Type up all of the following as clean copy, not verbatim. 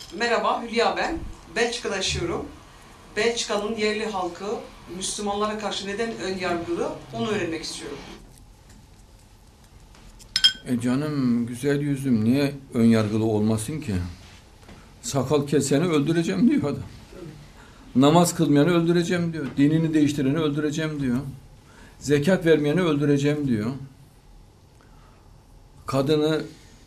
Merhaba, Hülya ben. Belçika'da yaşıyorum. Belçika'nın yerli halkı Müslümanlara karşı neden önyargılı, onu öğrenmek istiyorum. Canım güzel yüzüm niye önyargılı olmasın ki? Sakal keseni öldüreceğim diyor adam. Namaz kılmayanı öldüreceğim diyor. Dinini değiştireni öldüreceğim diyor. Zekat vermeyeni öldüreceğim diyor. Kadını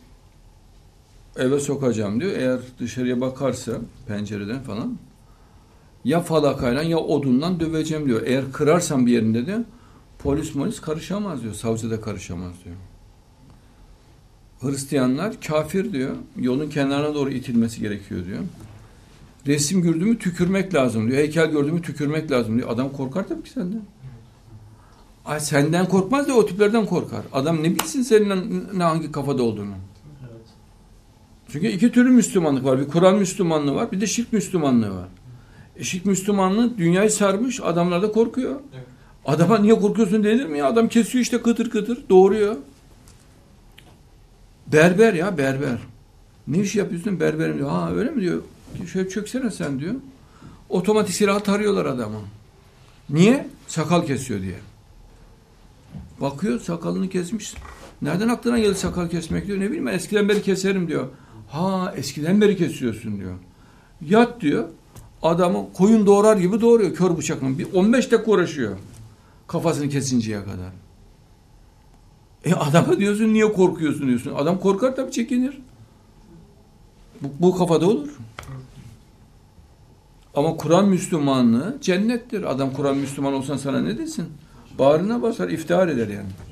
eve sokacağım diyor. Eğer dışarıya bakarsa pencereden falan ya falakayla ya odundan döveceğim diyor. Eğer kırarsam bir yerinde de polis karışamaz diyor. Savcı da karışamaz diyor. Hristiyanlar kafir diyor. Yolun kenarına doğru itilmesi gerekiyor diyor. Resim gördü mü tükürmek lazım diyor. Heykel gördü mü tükürmek lazım diyor. Adam korkar tabii ki senden. Ay senden korkmaz da o tiplerden korkar. Adam ne bilsin senin ne hangi kafada olduğunu. Evet. Çünkü iki türlü Müslümanlık var. Bir Kur'an Müslümanlığı var. Bir de şirk Müslümanlığı var. Şirk Müslümanlığı dünyayı sarmış. Adamlar da korkuyor. Evet. Adama niye korkuyorsun denir mi ya? Adam kesiyor işte kıtır kıtır. Doğuruyor. Berber ya berber. Ne iş yapıyorsun? Berberim diyor. Ha öyle mi diyor. Şöyle çöksene sen diyor. Otomatik silah tarıyorlar adamı. Niye? Sakal kesiyor diye. Bakıyor sakalını kesmiş. Nereden aklına geldi sakal kesmek diyor. Ne bileyim ben eskiden beri keserim diyor. Ha eskiden beri kesiyorsun diyor. Yat diyor. Adamı koyun doğrar gibi doğuruyor kör bıçakla. Bir 15 dakika uğraşıyor. Kafasını kesinceye kadar. Adama diyorsun niye korkuyorsun diyorsun. Adam korkar tabii çekinir. Bu kafada olur. Ama Kur'an Müslümanlığı cennettir. Adam Kur'an Müslüman olsan sana ne desin? Bağrına basar, iftihar eder yani.